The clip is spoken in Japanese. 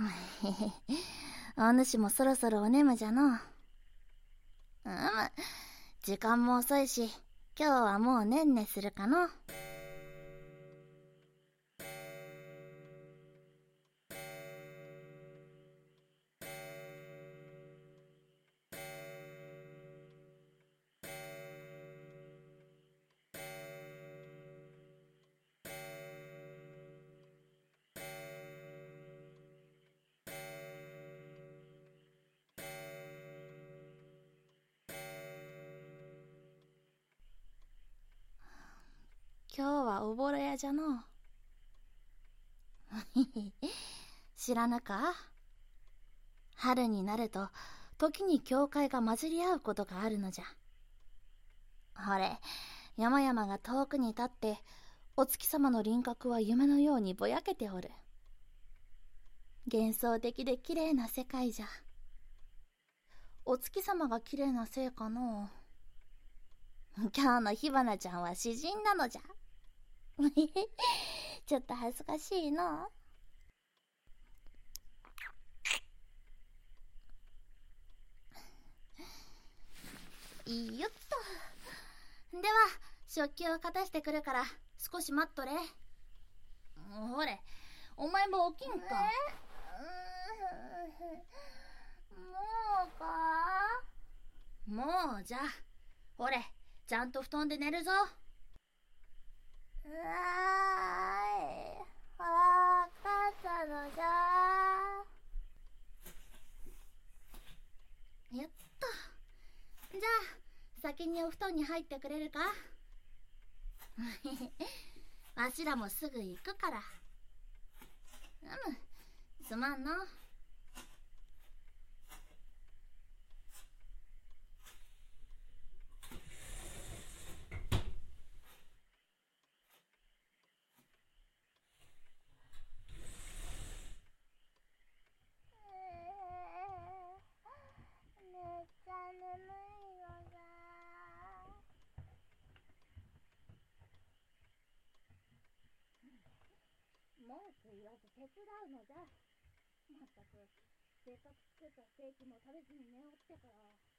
お主もそろそろお眠じゃの。時間も遅いし、今日はもうねんねするかの。今日はおぼろ屋じゃの。知らぬか？春になると時に境界が混じり合うことがあるのじゃ。ほれ、山々が遠くに立ってお月様の輪郭は夢のようにぼやけておる。幻想的で綺麗な世界じゃ。お月様が綺麗なせいかの。今日の火花ちゃんは詩人なのじゃ。ちょっと恥ずかしいの。よっと。では食器を片してくるから少し待っとれ。ほれ、お前も起きんか。 もうか？ もうじゃ。ほれ、ちゃんと布団で寝るぞ。 わかったのじゃ。 やっと。じゃあ先にお布団に入ってくれるか。わしらもすぐ行くから。すまんの。 めっちゃ眠いのじゃ。 文句言わず手伝うのじゃ。まったくせっかく作ったステーキも食べずに寝おってから。